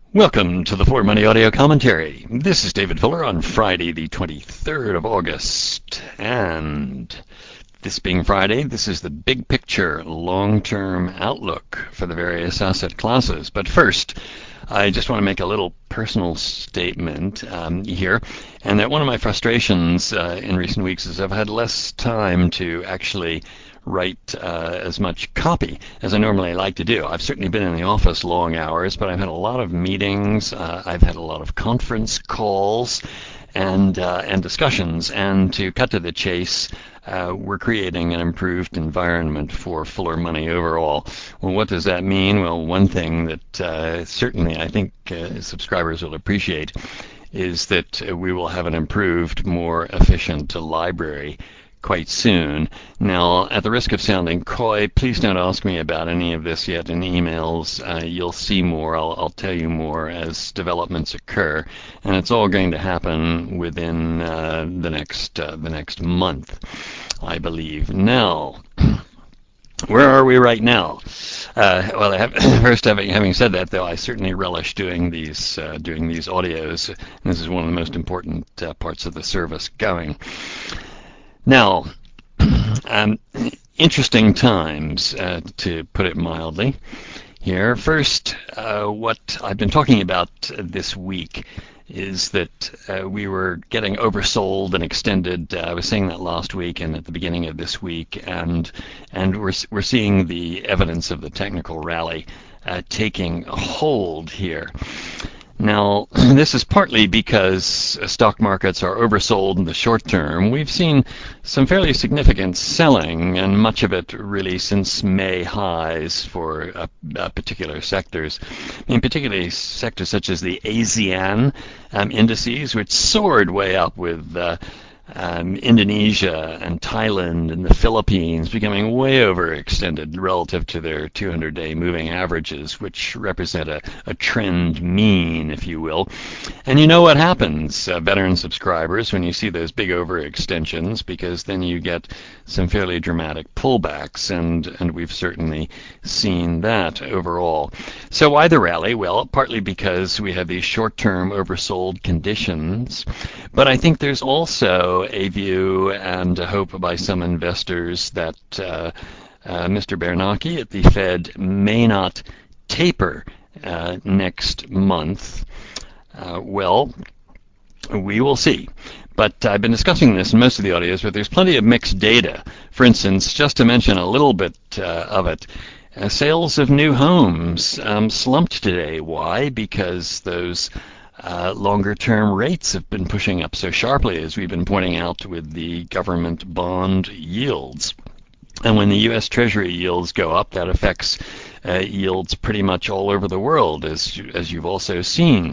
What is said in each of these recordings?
Welcome to the For Money Audio Commentary. This is David Fuller on Friday, the 23rd of August. And this being Friday, this is the big picture long-term outlook for the various asset classes. But first, I just want to make a little personal statement here, and that one of my frustrations in recent weeks is I've had less time to actually write as much copy as I normally like to do. I've certainly been in the office long hours, but I've had a lot of meetings, I've had a lot of conference calls and discussions, and to cut to the chase, we're creating an improved environment for Fuller Money overall. Well, what does that mean? Well, one thing that certainly I think subscribers will appreciate is that we will have an improved, more efficient library quite soon. Now, at the risk of sounding coy, please don't ask me about any of this yet in emails. You'll see more. I'll tell you more as developments occur, and it's all going to happen within the next month, I believe. Now, where are we right now? First, having said that, though, I certainly relish doing these audios. This is one of the most important parts of the service going. Now, interesting times, to put it mildly, here. First, what I've been talking about this week is that we were getting oversold and extended. I was saying that last week and at the beginning of this week, and we're seeing the evidence of the technical rally taking hold here. Now, this is partly because stock markets are oversold in the short term. We've seen some fairly significant selling, and much of it really since May highs for particular sectors. Particularly sectors such as the ASEAN indices, which soared way up with Indonesia and Thailand and the Philippines becoming way overextended relative to their 200-day moving averages, which represent a trend mean, if you will. And you know what happens, veteran subscribers, when you see those big overextensions, because then you get some fairly dramatic pullbacks, and we've certainly seen that overall. So why the rally? Well, partly because we have these short-term oversold conditions, but I think there's also a view and a hope by some investors that Mr. Bernanke at the Fed may not taper next month. Well, we will see. But I've been discussing this in most of the audios, but there's plenty of mixed data. For instance, just to mention a little bit of it, sales of new homes slumped today. Why? Because those longer-term rates have been pushing up so sharply, as we've been pointing out with the government bond yields. And when the U.S. Treasury yields go up, that affects yields pretty much all over the world, as you've also seen.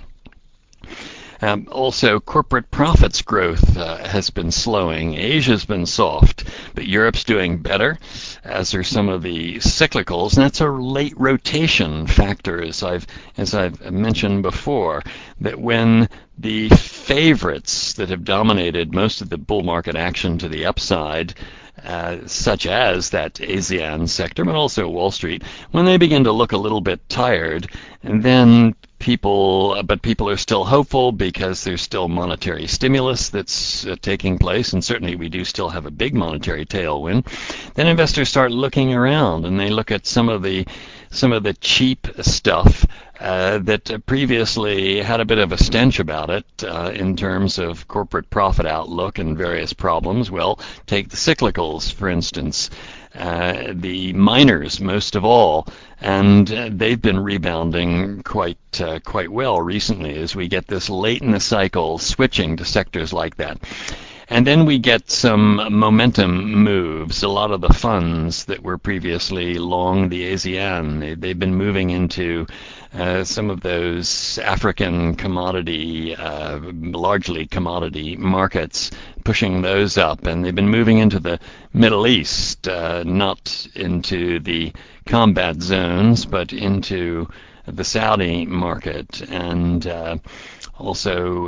Also, corporate profits growth has been slowing. Asia's been soft, but Europe's doing better, as are some of the cyclicals, and that's a late rotation factor, as I've mentioned before, that when the favorites that have dominated most of the bull market action to the upside, such as that ASEAN sector, but also Wall Street, when they begin to look a little bit tired, and then people are still hopeful because there's still monetary stimulus that's taking place, and certainly we do still have a big monetary tailwind. Then investors start looking around, and they look at some of the cheap stuff that previously had a bit of a stench about it in terms of corporate profit outlook and various problems. Well, take the cyclicals, for instance. The miners, most of all, and they've been rebounding quite well recently as we get this late in the cycle switching to sectors like that. And then we get some momentum moves. A lot of the funds that were previously long the ASEAN, they've been moving into some of those African commodity, largely commodity markets, pushing those up. And they've been moving into the Middle East, not into the combat zones, but into the Saudi market. And also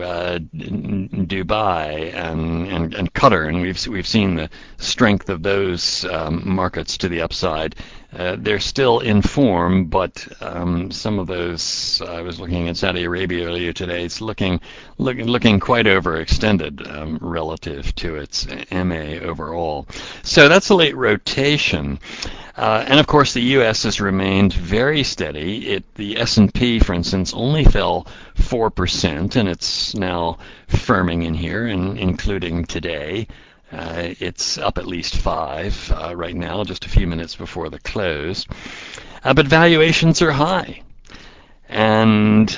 Dubai and Qatar, and we've seen the strength of those markets to the upside. They're still in form, but some of those, I was looking at Saudi Arabia earlier today, it's looking quite overextended relative to its MA overall. So that's a late rotation. And of course, the U.S. has remained very steady. The S&P, for instance, only fell 4%, and it's now firming in here, and including today. It's up at least 5 right now, just a few minutes before the close. But valuations are high, and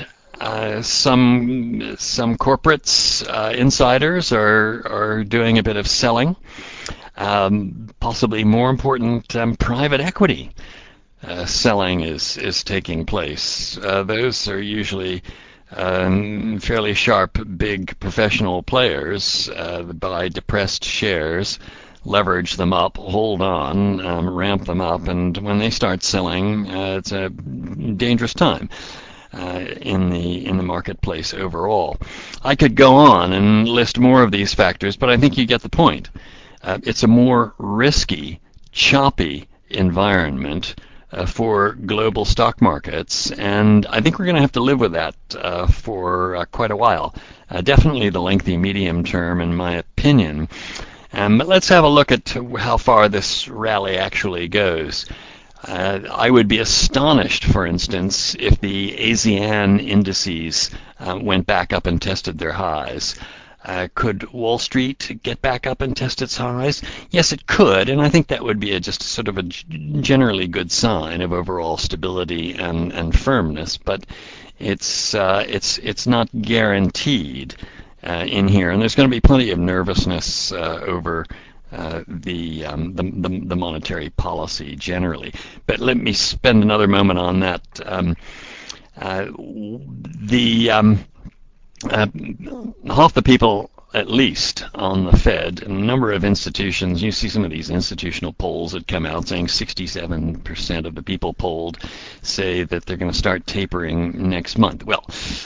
some corporates, insiders, are doing a bit of selling. Possibly more important, private equity selling is taking place. Those are usually fairly sharp, big professional players buy depressed shares, leverage them up, hold on, ramp them up, and when they start selling, it's a dangerous time in the marketplace overall. I could go on and list more of these factors, but I think you get the point. It's a more risky, choppy environment for global stock markets, and I think we're going to have to live with that for quite a while. Definitely the lengthy medium term, in my opinion. But let's have a look at how far this rally actually goes. I would be astonished, for instance, if the ASEAN indices went back up and tested their highs. Could Wall Street get back up and test its highs? Yes, it could, and I think that would be just sort of a generally good sign of overall stability and firmness. But it's not guaranteed in here, and there's going to be plenty of nervousness over the monetary policy generally. But let me spend another moment on that. Half the people, at least, on the Fed, and a number of institutions, you see some of these institutional polls that come out saying 67% of the people polled say that they're going to start tapering next month. Well,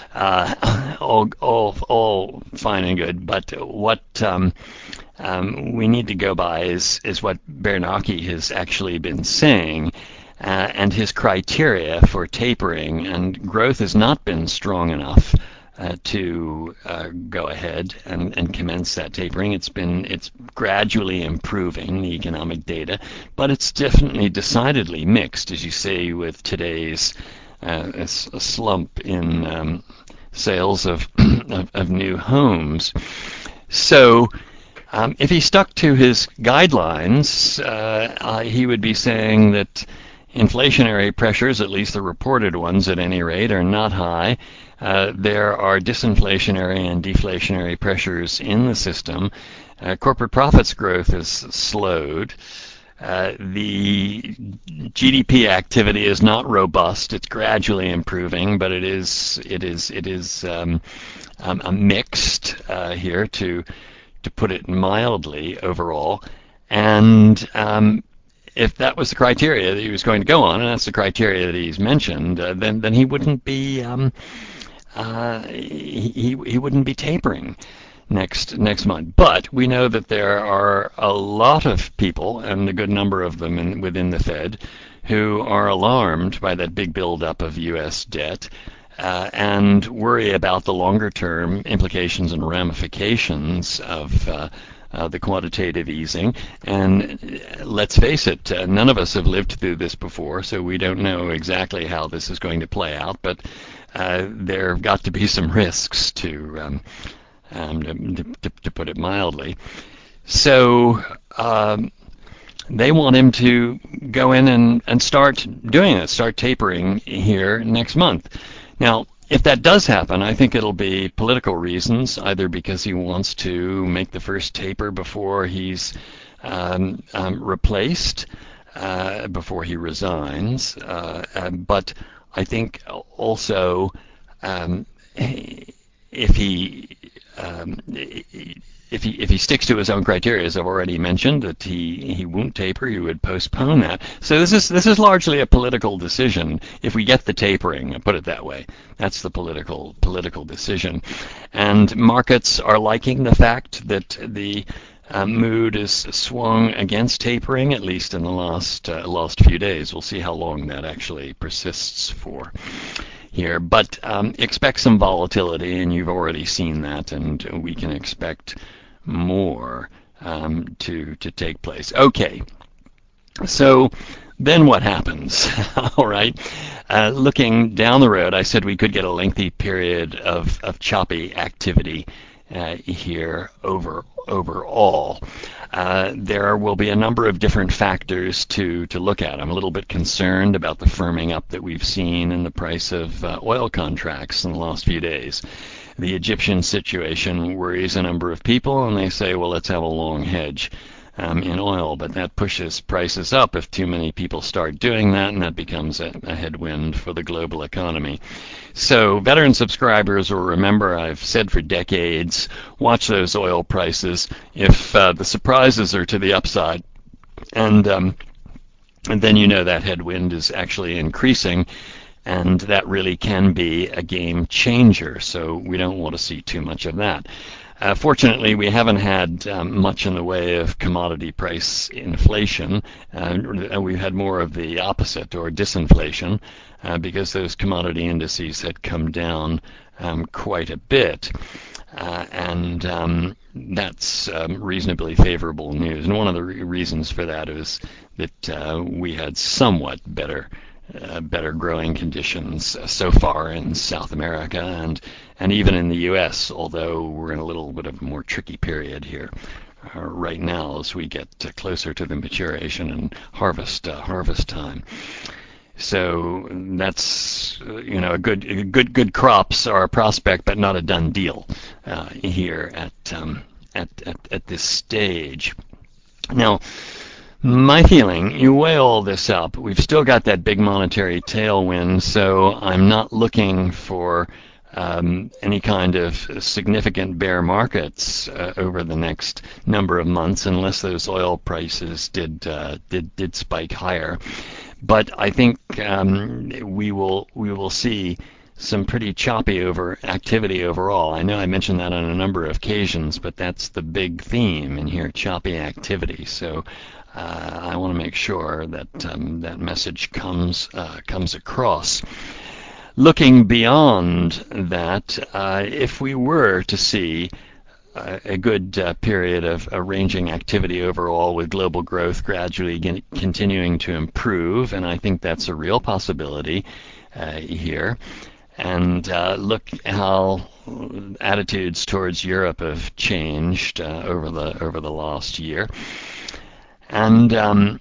all fine and good, but what we need to go by is what Bernanke has actually been saying. And his criteria for tapering, and growth has not been strong enough to go ahead and commence that tapering. It's gradually improving, the economic data, but it's definitely decidedly mixed, as you say, with today's a slump in sales of new homes. So if he stuck to his guidelines, he would be saying that inflationary pressures, at least the reported ones at any rate, are not high. There are disinflationary and deflationary pressures in the system. Corporate profits growth has slowed. The GDP activity is not robust. It's gradually improving, but it is mixed here, to put it mildly overall. And if that was the criteria that he was going to go on, and that's the criteria that he's mentioned, then he wouldn't be he wouldn't be tapering next month. But we know that there are a lot of people, and a good number of them within the Fed, who are alarmed by that big buildup of U.S. debt and worry about the longer-term implications and ramifications of the quantitative easing. And let's face it, none of us have lived through this before, so we don't know exactly how this is going to play out. But there have got to be some risks, to put it mildly. So they want him to go in and start doing it, start tapering here next month. Now, if that does happen, I think it'll be political reasons, either because he wants to make the first taper before he's replaced, before he resigns. But I think also if if he sticks to his own criteria, as I've already mentioned, that he won't taper, he would postpone that. So this is largely a political decision. If we get the tapering, put it that way, that's the political decision, and markets are liking the fact that the mood is swung against tapering, at least in the last few days. We'll see how long that actually persists for here, but expect some volatility, and you've already seen that, and we can expect more to take place. Okay, so then what happens? All right, looking down the road, I said we could get a lengthy period of choppy activity here overall. There will be a number of different factors to look at. I'm a little bit concerned about the firming up that we've seen in the price of oil contracts in the last few days. The Egyptian situation worries a number of people, and they say, well, let's have a long hedge in oil, but that pushes prices up if too many people start doing that, and that becomes a headwind for the global economy. So veteran subscribers will remember I've said for decades, watch those oil prices. If the surprises are to the upside, and then you know that headwind is actually increasing, and that really can be a game changer. So we don't want to see too much of that. Fortunately, we haven't had much in the way of commodity price inflation. We've had more of the opposite, or disinflation, because those commodity indices had come down quite a bit. And that's reasonably favorable news. And one of the reasons for that is that we had somewhat better growing conditions so far in South America and even in the U.S., although we're in a little bit of a more tricky period here right now as we get closer to the maturation and harvest time. So that's good crops are a prospect, but not a done deal here at this stage. Now, my feeling, you weigh all this up, we've still got that big monetary tailwind, so I'm not looking for any kind of significant bear markets over the next number of months, unless those oil prices did spike higher. But I think we will see some pretty choppy activity overall. I know I mentioned that on a number of occasions, but that's the big theme in here, choppy activity. So I want to make sure that that message comes across. Looking beyond that, if we were to see a good period of ranging activity overall, with global growth gradually continuing to improve, and I think that's a real possibility here. And look how attitudes towards Europe have changed over the last year. And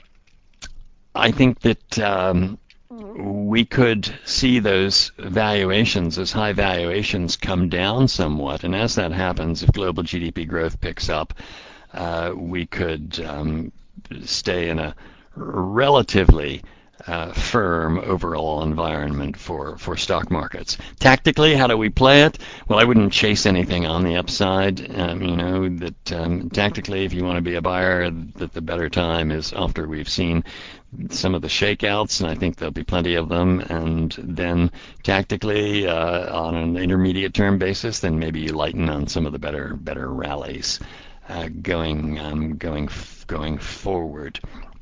I think that we could see those valuations, those high valuations, come down somewhat. And as that happens, if global GDP growth picks up, we could stay in a relatively firm overall environment for stock markets. Tactically, how do we play it? Well, I wouldn't chase anything on the upside. Tactically, if you want to be a buyer, that the better time is after we've seen some of the shakeouts, and I think there'll be plenty of them. And then tactically, on an intermediate term basis, then maybe you lighten on some of the better rallies going forward.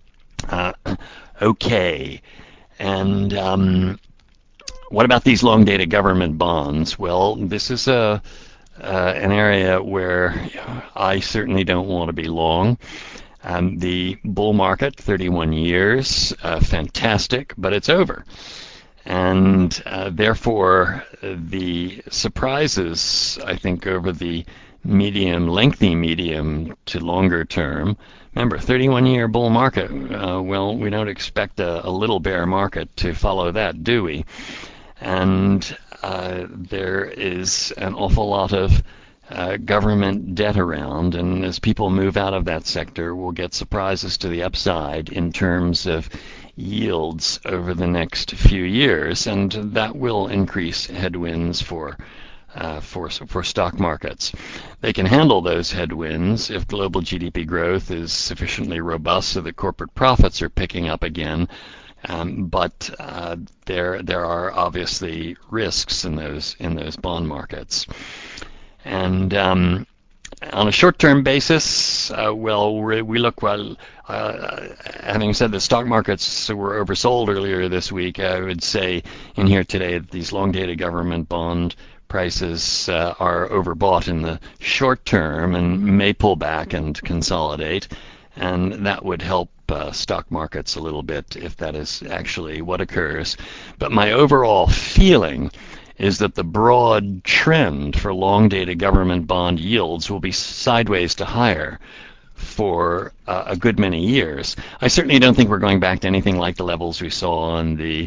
Okay, and what about these long-dated government bonds? Well, this is an area where I certainly don't want to be long. The bull market, 31 years, fantastic, but it's over. And therefore, the surprises, I think, over the lengthy medium to longer term. Remember, 31-year bull market. Well, we don't expect a little bear market to follow that, do we? And there is an awful lot of government debt around, and as people move out of that sector, we'll get surprises to the upside in terms of yields over the next few years, and that will increase headwinds for for stock markets. They can handle those headwinds if global GDP growth is sufficiently robust so that corporate profits are picking up again. But there are obviously risks in those bond markets. And on a short-term basis, we look well. Having said the stock markets were oversold earlier this week, I would say in here today that these long-dated government bond prices are overbought in the short term and may pull back and consolidate, and that would help stock markets a little bit if that is actually what occurs. But my overall feeling is that the broad trend for long-dated government bond yields will be sideways to higher for a good many years. I certainly don't think we're going back to anything like the levels we saw on the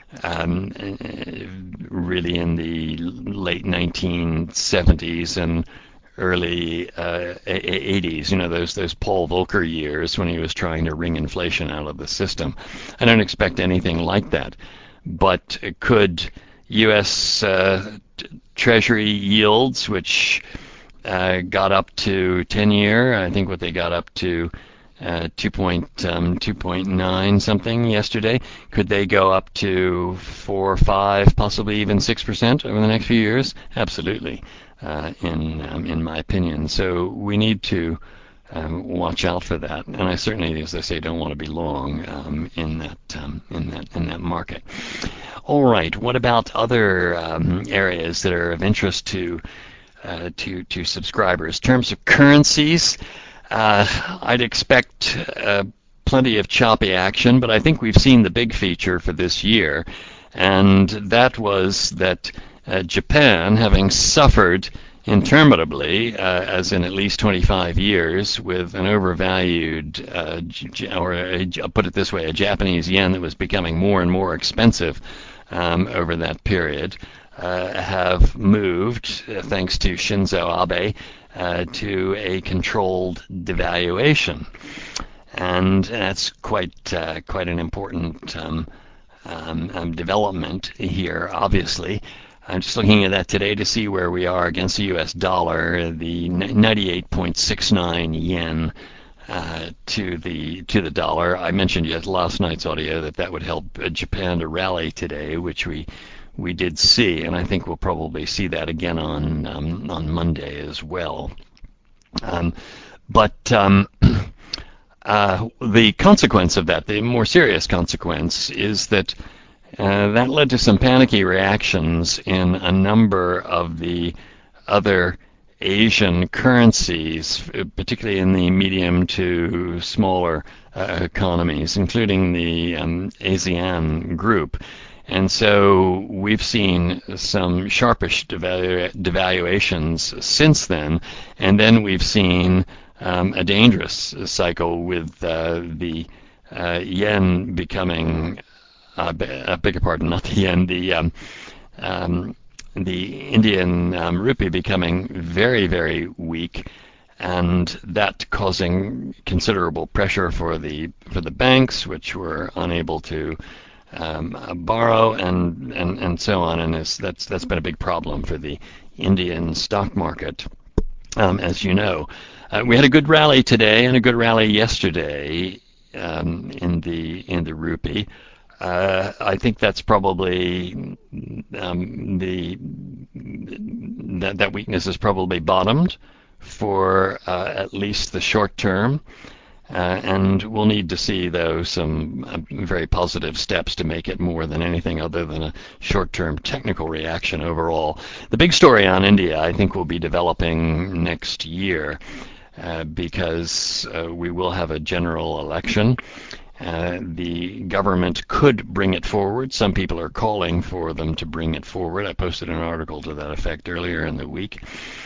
really in the late 1970s and early 80s, those Paul Volcker years when he was trying to wring inflation out of the system. I don't expect anything like that. But could U.S. Treasury yields, which got up to 10-year, I think what they got up to 2.9 something yesterday. Could they go up to 4, 5, possibly even 6% over the next few years? Absolutely, in my opinion. So we need to watch out for that. And I certainly, as I say, don't want to be long in that market. All right. What about other areas that are of interest to subscribers? In terms of currencies, I'd expect plenty of choppy action, but I think we've seen the big feature for this year, and that was that Japan, having suffered interminably, as in at least 25 years, with an overvalued, put it this way, a Japanese yen that was becoming more and more expensive over that period, have moved, thanks to Shinzo Abe, to a controlled devaluation, and that's quite an important development here. Obviously, I'm just looking at that today to see where we are against the U.S. dollar. The 98.69 yen to the dollar. I mentioned yet last night's audio that would help Japan to rally today, which we did see, and I think we'll probably see that again on Monday as well. But the consequence of that, the more serious consequence, is that that led to some panicky reactions in a number of the other Asian currencies, particularly in the medium to smaller economies, including the ASEAN group. And so we've seen some sharpish devaluations since then, and then we've seen a dangerous cycle with the yen becoming, beg your pardon, not the yen, the Indian rupee becoming very, very weak, and that causing considerable pressure for the banks, which were unable to borrow and so on, and that's been a big problem for the Indian stock market, as you know. We had a good rally today and a good rally yesterday in the rupee. I think that's probably that weakness is probably bottomed for at least the short term. And we'll need to see, though, some very positive steps to make it more than anything other than a short-term technical reaction overall. The big story on India, I think, will be developing next year because we will have a general election. The government could bring it forward. Some people are calling for them to bring it forward. I posted an article to that effect earlier in the week.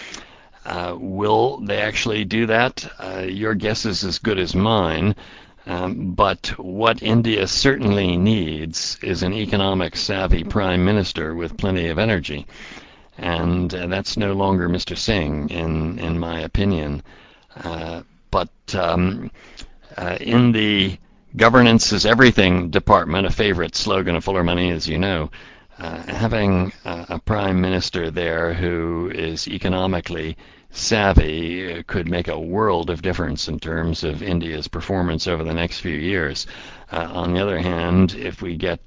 Will they actually do that? Your guess is as good as mine. But what India certainly needs is an economic savvy prime minister with plenty of energy. And that's no longer Mr. Singh, in my opinion. But in the governance is everything department, a favorite slogan of Fuller Money, as you know, having a prime minister there who is economically savvy could make a world of difference in terms of India's performance over the next few years. On the other hand, if we get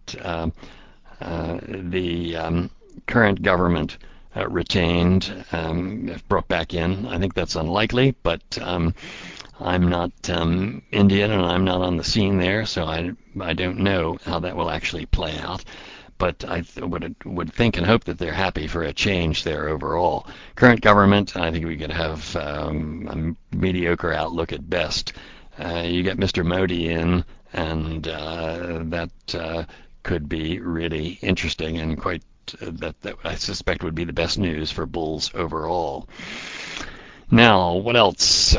the current government retained, brought back in, I think that's unlikely, but I'm not Indian and I'm not on the scene there, so I don't know how that will actually play out. But I would think and hope that they're happy for a change there overall. Current government, I think we could have a mediocre outlook at best. You get Mr. Modi in, and that could be really interesting and quite that I suspect would be the best news for bulls overall. Now, what else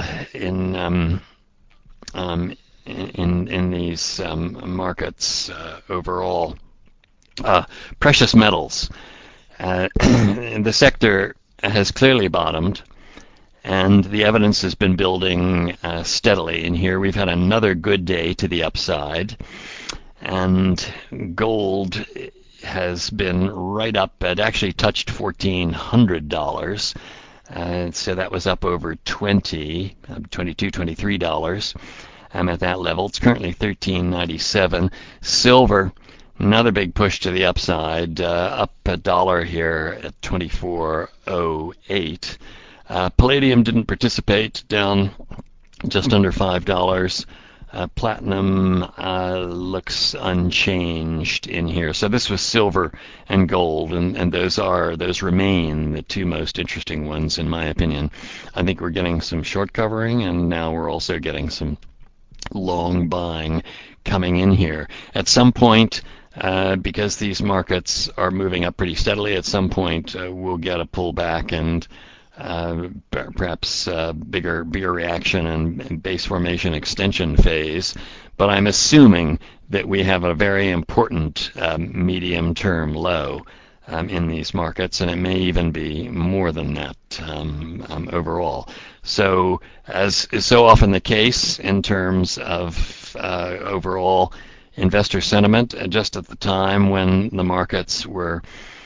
in these markets overall? Precious metals. The sector has clearly bottomed, and the evidence has been building steadily. And here we've had another good day to the upside, and gold has been right up. It actually touched $1,400. So that was up over $22, $23 at that level. It's currently $13.97. Silver, another big push to the upside, up $1 here at 24.08. Palladium didn't participate, down just under $5. Platinum looks unchanged in here. So this was silver and gold, and those remain the two most interesting ones in my opinion. I think we're getting some short covering, and now we're also getting some long buying coming in here. At some point, because these markets are moving up pretty steadily, at some point we'll get a pullback and perhaps bigger reaction and base formation extension phase. But I'm assuming that we have a very important medium-term low in these markets, and it may even be more than that overall. So, as is so often the case in terms of overall investor sentiment, just at the time when the markets were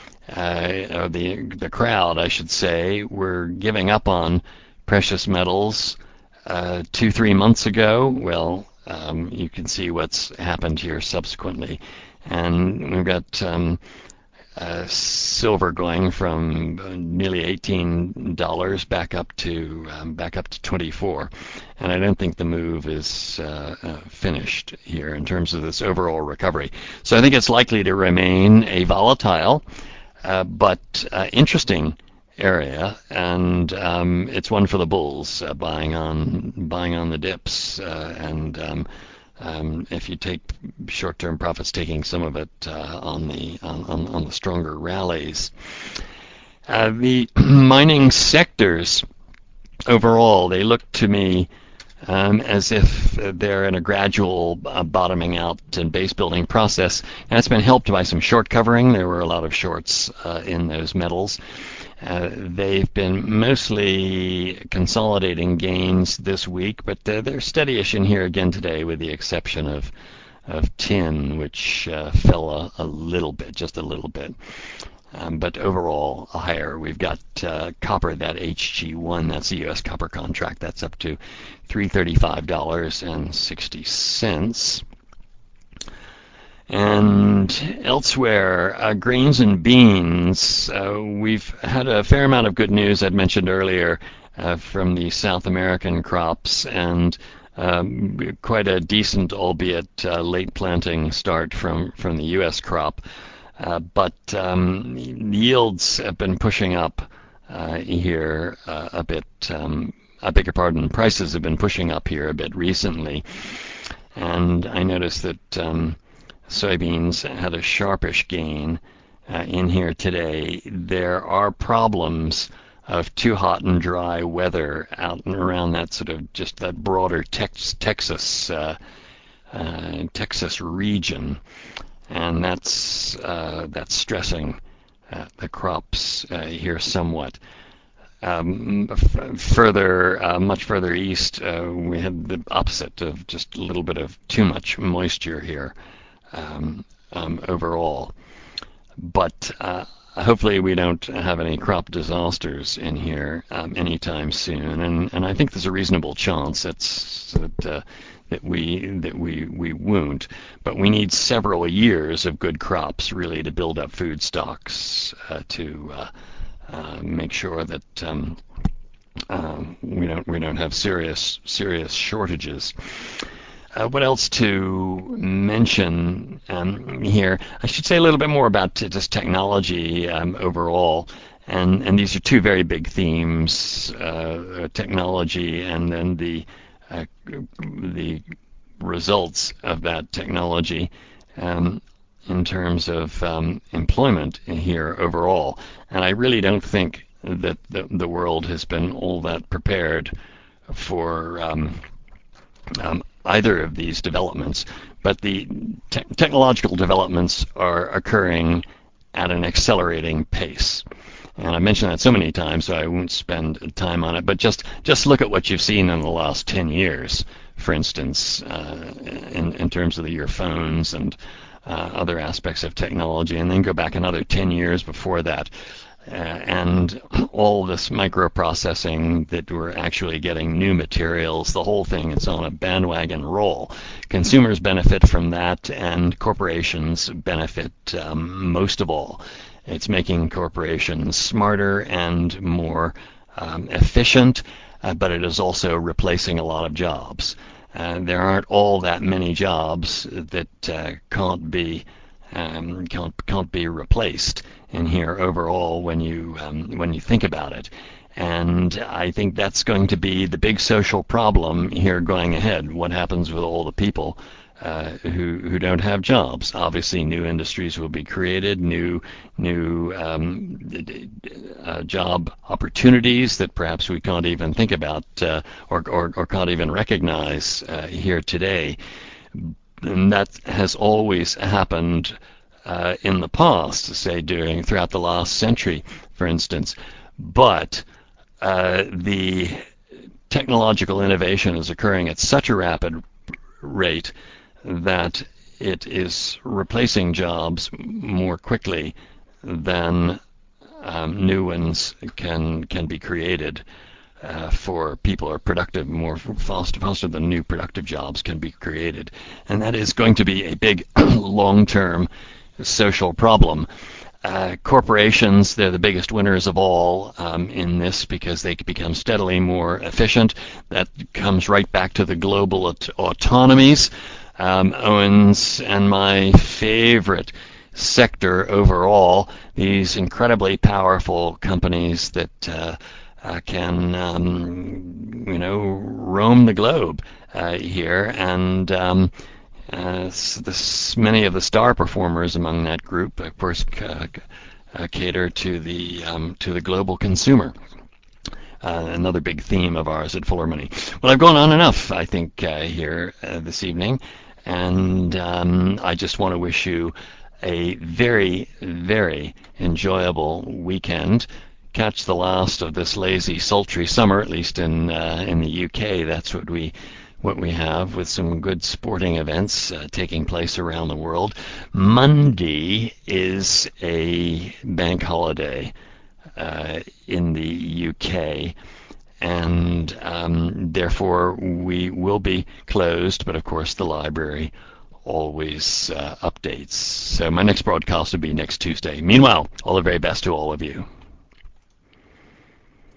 the crowd, I should say, were giving up on precious metals 2-3 months ago. Well, you can see what's happened here subsequently, and we've got silver going from nearly $18 back up to 24, and I don't think the move is finished here in terms of this overall recovery. So I think it's likely to remain a volatile but interesting area, and it's one for the bulls, buying on the dips, and if you take short-term profits, taking some of it on the stronger rallies. The mining sectors overall, they look to me as if they're in a gradual bottoming out and base building process. And it's been helped by some short covering. There were a lot of shorts in those metals. They've been mostly consolidating gains this week, but they're steady-ish in here again today, with the exception of tin, which fell a little bit, just a little bit. But overall higher. We've got copper, that HG1, that's the U.S. copper contract, that's up to $335.60. And elsewhere, grains and beans, we've had a fair amount of good news, I'd mentioned earlier, from the South American crops, and quite a decent, albeit late planting start from the U.S. crop. But yields have been pushing up here a bit. I beg your pardon, prices have been pushing up here a bit recently. And I noticed that soybeans had a sharpish gain in here today. There are problems of too hot and dry weather out and around that sort of just that broader Texas region. And that's stressing the crops here somewhat. Much further east, we had the opposite of just a little bit of too much moisture here overall. but hopefully we don't have any crop disasters in here anytime soon, and I think there's a reasonable chance that we won't. But we need several years of good crops really to build up food stocks to make sure that we don't have serious shortages. What else to mention here? I should say a little bit more about just technology overall. And these are two very big themes: technology, and then the results of that technology in terms of employment here overall. And I really don't think that the world has been all that prepared for either of these developments, but the technological developments are occurring at an accelerating pace. And I mentioned that so many times, so I won't spend time on it. But just look at what you've seen in the last 10 years, for instance, in terms of your phones and other aspects of technology, and then go back another 10 years before that. And all this microprocessing that we're actually getting new materials, the whole thing is on a bandwagon roll. Consumers benefit from that, and corporations benefit most of all. It's making corporations smarter and more efficient, but it is also replacing a lot of jobs. There aren't all that many jobs that can't be replaced in here overall when you think about it. And I think that's going to be the big social problem here going ahead. What happens with all the people who don't have jobs? Obviously, new industries will be created, new job opportunities that perhaps we can't even think about or can't even recognize here today. And that has always happened in the past, say throughout the last century, for instance. But the technological innovation is occurring at such a rapid rate that it is replacing jobs more quickly than new ones can be created. For people are productive more faster than new productive jobs can be created, and that is going to be a big long-term social problem. Corporations, they're the biggest winners of all in this because they become steadily more efficient. That comes right back to the global autonomies. Owen's and my favorite sector overall, these incredibly powerful companies that can roam the globe here, and many of the star performers among that group, of course, cater to the global consumer. Another big theme of ours at Fuller Money. Well, I've gone on enough, I think, here this evening, and I just want to wish you a very, very enjoyable weekend. Catch the last of this lazy, sultry summer, at least in the UK. That's what we have, with some good sporting events taking place around the world. Monday is a bank holiday in the UK, and therefore we will be closed, but of course the library always updates. So my next broadcast will be next Tuesday. Meanwhile, all the very best to all of you.